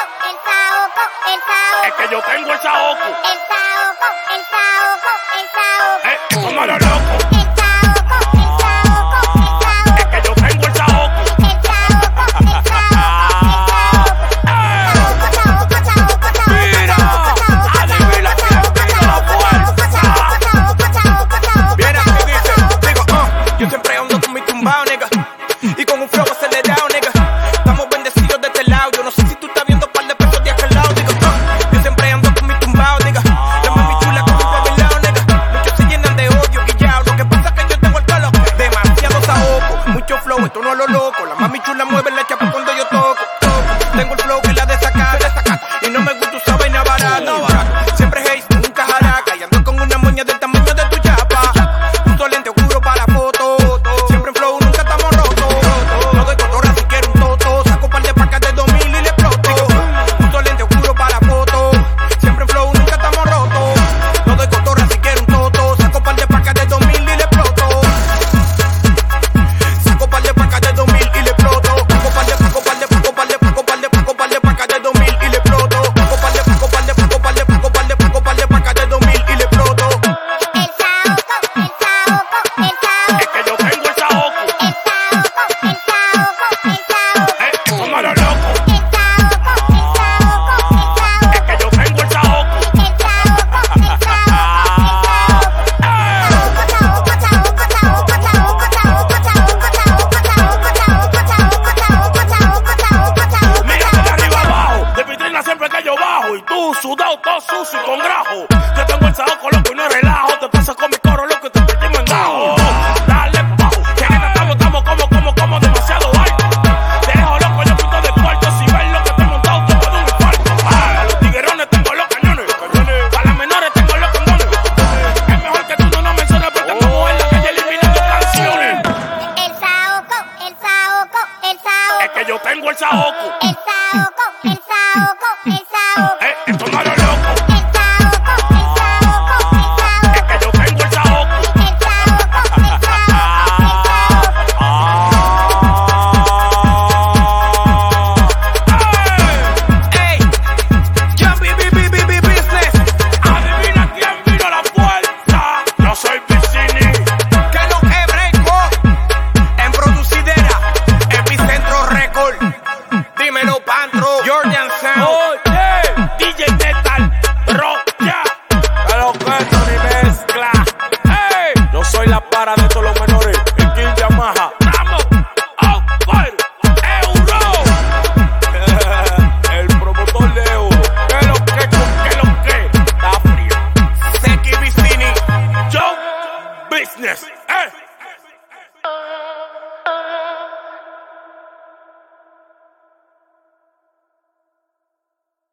Es que yo tengo el saoco. Como a lo loco. Es que yo tengo el saoco. Mira, adivina quién pide la fuerza. Viene aquí y dice, digo, yo siempre ando con mi tumbao, nigga, y con un flow acelerado, nigga. Estamos bendecidos de este lado. Yo no sé si tú estás viendo un par de pesos de aquel lado, digo, yo siempre ando con mi tumbao, nigga. La mami chula con mi babilao, nigga. Muchos se llenan de odio, guillao. Lo que pasa es que yo tengo el pelo demasiado saoco. Mucho flow, esto no es lo loco. La mami chula mueve la chapa.